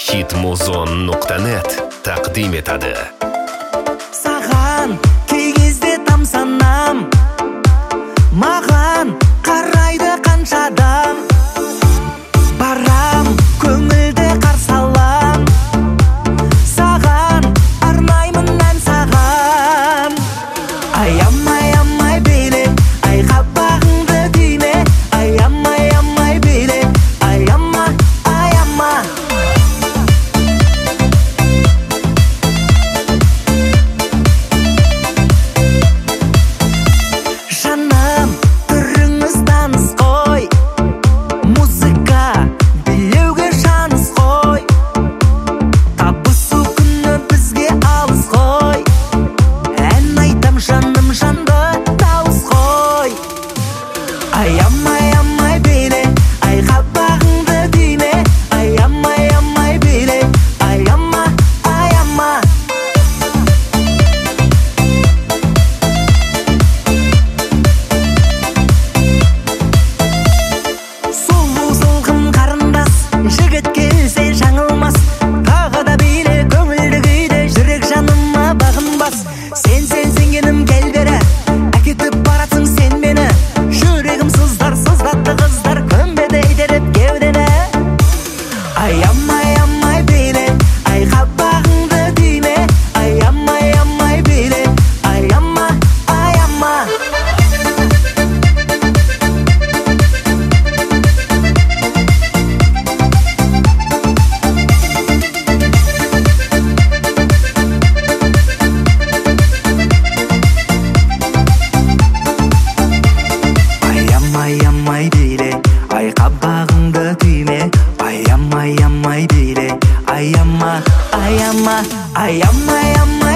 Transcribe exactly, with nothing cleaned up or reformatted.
hitmuzon nuqta net taqdim etadi. Саған кей кезде тамсанам, маған қарайды қанша адам. Барам, көңілді қарсы алам, саған арнаймын ән саған. Аямай, аямай биле, ай қабағыңды түйме. Аямай, аямай биле, аяма, аяма. Жаным, түріңіз таныс қой, музыка билеуге жаныс қой. Табысу күні бізге алыс қой, ән айтам жаным жанды дауыс қой. Аямай, аямай биле, ай қабағыңды түйме. Аямай, аямай биле, аяма, аяма. Сұлу сылғым қарындас, жігіт келсе жаңылмас. Тағы да биле, көңілді күйде, жүрек жаныма бағынбас. Сен, сен, сенгенім кел бері, әкетіп барасың сен мені. Жүрегім сыздар, сыздатты қыздар, көмбеді итеріп кеудені. Аямай, аямай биле, ай қабағыңды түйме. Аямай, аямай биле, аяма, аяма. Аямай, аямай биле, ай қабағыңды түйме. Аямай, аямай биле, аяма, аяма, аямай, аямай.